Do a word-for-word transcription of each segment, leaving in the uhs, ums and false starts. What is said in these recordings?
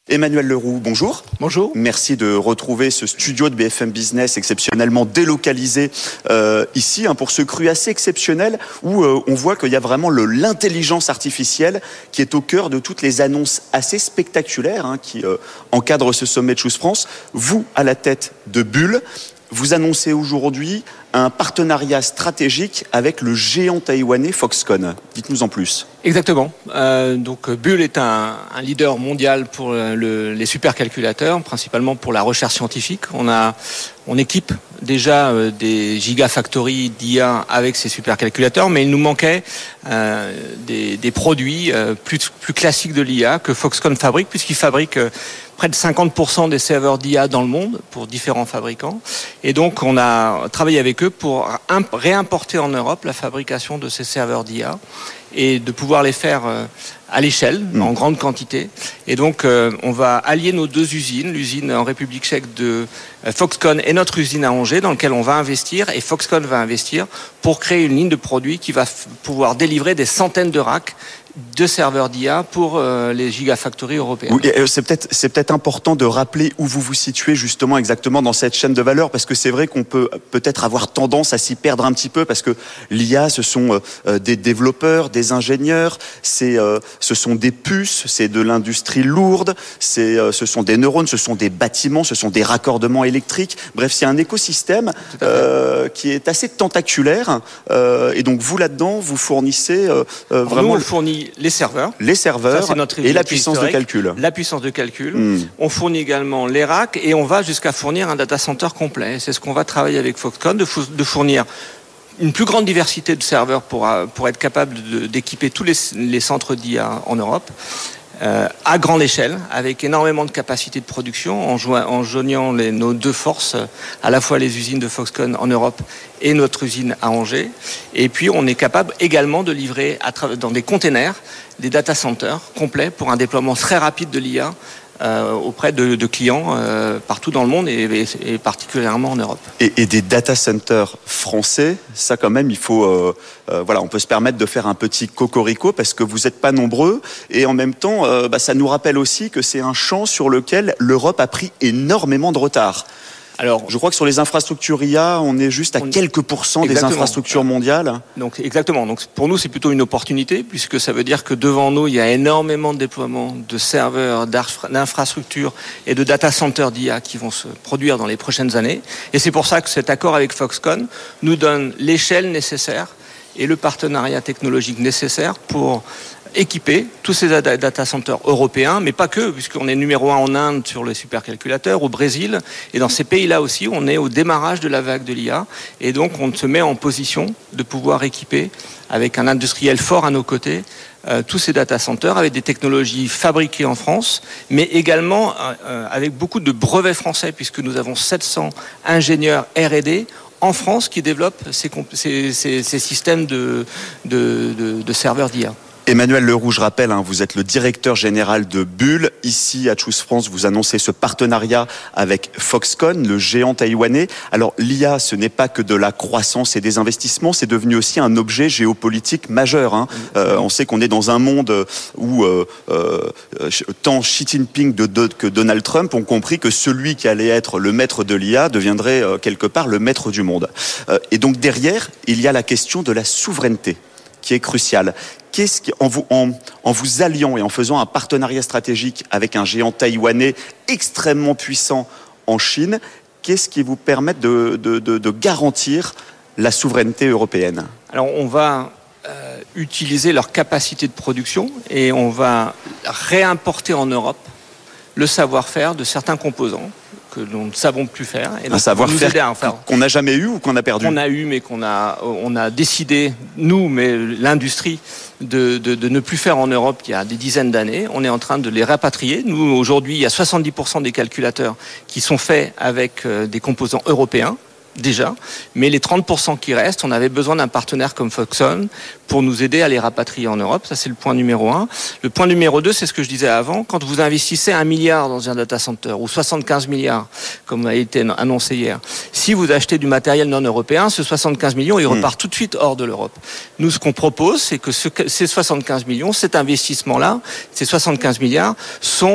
Emmanuel Leroux, bonjour. Bonjour. Merci de retrouver ce studio de B F M Business exceptionnellement délocalisé euh, ici hein, pour ce cru assez exceptionnel où euh, on voit qu'il y a vraiment le, l'intelligence artificielle qui est au cœur de toutes les annonces assez spectaculaires hein, qui euh, encadrent ce sommet de Choose France. Vous, à la tête de Bull, vous annoncez aujourd'hui un partenariat stratégique avec le géant taïwanais Foxconn. Dites-nous en plus. Exactement. Euh, donc Bull est un, un leader mondial pour le, les supercalculateurs, principalement pour la recherche scientifique. On a, on équipe déjà euh, des gigafactories d'I A avec ces supercalculateurs, mais il nous manquait euh, des, des produits euh, plus, plus classiques de l'I A que Foxconn fabrique, puisqu'il fabrique euh, près de cinquante pour cent des serveurs d'I A dans le monde pour différents fabricants. Et donc, on a travaillé avec eux pour imp- réimporter en Europe la fabrication de ces serveurs d'I A et de pouvoir les faire euh, à l'échelle, mmh. en grande quantité. Et donc, euh, on va allier nos deux usines, l'usine en République tchèque de euh, Foxconn et notre usine à Angers, dans laquelle on va investir, et Foxconn va investir pour créer une ligne de produits qui va f- pouvoir délivrer des centaines de racks de serveurs d'I A pour euh, les gigafactories européennes. Oui, c'est peut-être, c'est peut-être important de rappeler où vous vous situez justement exactement dans cette chaîne de valeur, parce que c'est vrai qu'on peut peut-être avoir tendance à s'y perdre un petit peu, parce que l'I A, ce sont euh, des développeurs, des ingénieurs, c'est, euh, ce sont des puces, c'est de l'industrie lourde, c'est, euh, ce sont des neurones, ce sont des bâtiments, ce sont des raccordements électriques. Bref, c'est un écosystème euh, qui est assez tentaculaire. Euh, et donc vous là-dedans, vous fournissez euh, vraiment... Nous, on fournit les serveurs, les serveurs ça, notre et la puissance de calcul. La puissance de calcul. Mmh. On fournit également les racks et on va jusqu'à fournir un data center complet. C'est ce qu'on va travailler avec Foxconn, de, fou- de fournir une plus grande diversité de serveurs pour, pour être capable de, d'équiper tous les, les centres d'I A en Europe. Euh, à grande échelle, avec énormément de capacité de production, en, joignant, en joignant les, nos deux forces, à la fois les usines de Foxconn en Europe et notre usine à Angers. Et puis, on est capable également de livrer à tra- dans des containers des data centers complets pour un déploiement très rapide de l'I A euh, auprès de, de clients euh, partout dans le monde et, et, et particulièrement en Europe. Et, et des data centers français, ça quand même, il faut, euh, euh, voilà, on peut se permettre de faire un petit cocorico parce que vous n'êtes pas nombreux et en même temps, euh, bah, ça nous rappelle aussi que c'est un champ sur lequel l'Europe a pris énormément de retard. Alors, je crois que sur les infrastructures I A, on est juste à on... quelques pourcents exactement. Des infrastructures mondiales. Donc, exactement. Donc, pour nous, c'est plutôt une opportunité, puisque ça veut dire que devant nous, il y a énormément de déploiements de serveurs, d'infrastructures et de data centers d'I A qui vont se produire dans les prochaines années. Et c'est pour ça que cet accord avec Foxconn nous donne l'échelle nécessaire et le partenariat technologique nécessaire pour équiper tous ces data centers européens, mais pas que, puisqu'on est numéro un en Inde sur les supercalculateurs, au Brésil, et dans ces pays-là aussi, on est au démarrage de la vague de l'I A, et donc on se met en position de pouvoir équiper, avec un industriel fort à nos côtés, euh, tous ces data centers avec des technologies fabriquées en France, mais également euh, avec beaucoup de brevets français, puisque nous avons sept cents ingénieurs R et D en France qui développent ces, ces, ces, ces systèmes de, de, de, de serveurs d'I A. Emmanuel Leroux, je rappelle, hein, vous êtes le directeur général de Bull. Ici, à Choose France, vous annoncez ce partenariat avec Foxconn, le géant taïwanais. Alors, l'I A, ce n'est pas que de la croissance et des investissements, c'est devenu aussi un objet géopolitique majeur. Hein. Euh, on sait qu'on est dans un monde où euh, euh, tant Xi Jinping de, de, que Donald Trump ont compris que celui qui allait être le maître de l'I A deviendrait euh, quelque part le maître du monde. Euh, et donc, derrière, il y a la question de la souveraineté qui est cruciale. Qu'est-ce qui, en, vous, en, en vous alliant et en faisant un partenariat stratégique avec un géant taïwanais extrêmement puissant en Chine, qu'est-ce qui vous permet de, de, de, de garantir la souveraineté européenne ? Alors, on va euh, utiliser leur capacité de production et on va réimporter en Europe le savoir-faire de certains composants que nous ne savons plus faire. Et un savoir-faire qu'on n'a jamais eu ou qu'on a perdu ? Qu'on a eu, mais qu'on a, on a décidé, nous, mais l'industrie, de, de, de ne plus faire en Europe il y a des dizaines d'années. On est en train de les rapatrier. Nous, aujourd'hui, il y a soixante-dix pour cent des calculateurs qui sont faits avec des composants européens. Déjà, mais les trente pour cent qui restent, on avait besoin d'un partenaire comme Foxconn pour nous aider à les rapatrier en Europe. Ça, c'est le point numéro un. Le point numéro deux, c'est ce que je disais avant. Quand vous investissez un milliard dans un data center ou soixante-quinze milliards, comme a été annoncé hier, si vous achetez du matériel non européen, ce soixante-quinze millions, il repart mmh. tout de suite hors de l'Europe. Nous, ce qu'on propose, c'est que ce, ces soixante-quinze millions, cet investissement-là, ces soixante-quinze milliards, sont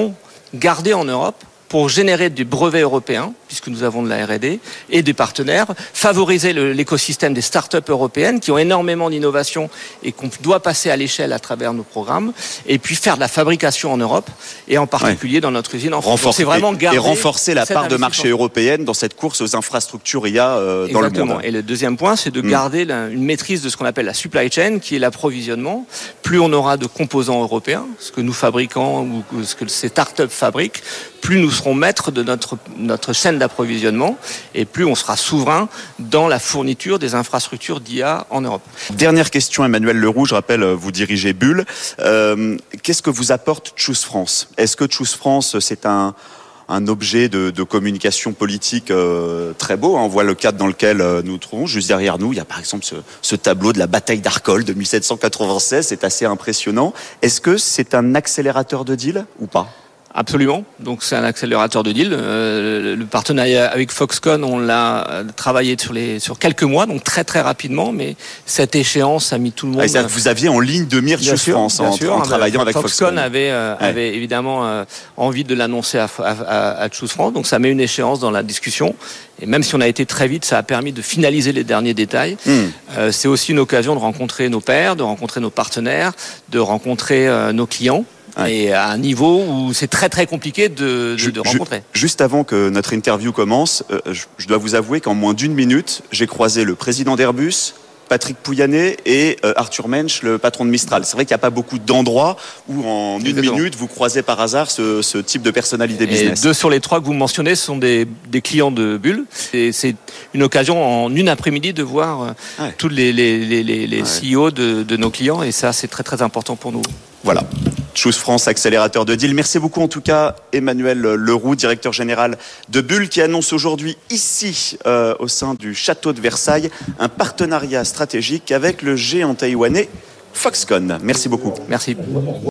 garder en Europe pour générer des brevets européens, puisque nous avons de la R et D, et des partenaires, favoriser le, l'écosystème des start-up européennes qui ont énormément d'innovation et qu'on doit passer à l'échelle à travers nos programmes, et puis faire de la fabrication en Europe, et en particulier ouais. dans notre usine en France. Renforcer, c'est vraiment et, et renforcer la part de marché européenne dans cette course aux infrastructures I A euh, dans le monde. Et le deuxième point, c'est de mmh. garder la, une maîtrise de ce qu'on appelle la supply chain, qui est l'approvisionnement. Plus on aura de composants européens, ce que nous fabriquons ou ce que ces start-up fabriquent, plus nous serons maîtres de notre, notre chaîne d'approvisionnement et plus on sera souverain dans la fourniture des infrastructures d'I A en Europe. Dernière question, Emmanuel Leroux, je rappelle, vous dirigez Bull. Euh, qu'est-ce que vous apporte Choose France ? Est-ce que Choose France, c'est un, un objet de, de communication politique euh, très beau, hein. On voit le cadre dans lequel euh, nous nous trouvons. Juste derrière nous, il y a par exemple ce, ce tableau de la bataille d'Arcole de dix-sept cent quatre-vingt-seize, c'est assez impressionnant. Est-ce que c'est un accélérateur de deal ou pas ? Absolument. Donc c'est un accélérateur de deal. Euh, le partenariat avec Foxconn, on l'a travaillé sur les sur quelques mois, donc très très rapidement. Mais cette échéance a mis tout le monde. Ah, c'est-à-dire que vous aviez en ligne de mire Choose France en, sûr, en travaillant avec Foxconn. Foxconn avait euh, ouais. avait évidemment euh, envie de l'annoncer à, à, à Choose France. Donc ça met une échéance dans la discussion. Et même si on a été très vite, ça a permis de finaliser les derniers détails. Mmh. Euh, c'est aussi une occasion de rencontrer nos pairs, de rencontrer nos partenaires, de rencontrer euh, nos clients. Ouais. Et à un niveau où c'est très très compliqué de, de, de rencontrer. Juste avant que notre interview commence, euh, je, je dois vous avouer qu'en moins d'une minute, j'ai croisé le président d'Airbus, Patrick Pouyanné et euh, Arthur Mensch, le patron de Mistral. C'est vrai qu'il n'y a pas beaucoup d'endroits où en une Exactement. minute, vous croisez par hasard ce, ce type de personnalité business. Et deux sur les trois que vous mentionnez sont des, des clients de Bull. Et c'est une occasion en une après-midi de voir euh, ouais. tous les, les, les, les, les ouais. C E O de, de nos clients. Et ça, c'est très très important pour nous. Voilà. Choose France, accélérateur de deal. Merci beaucoup en tout cas Emmanuel Leroux, directeur général de Bull, qui annonce aujourd'hui ici, euh, au sein du château de Versailles, un partenariat stratégique avec le géant taïwanais Foxconn. Merci beaucoup. Merci.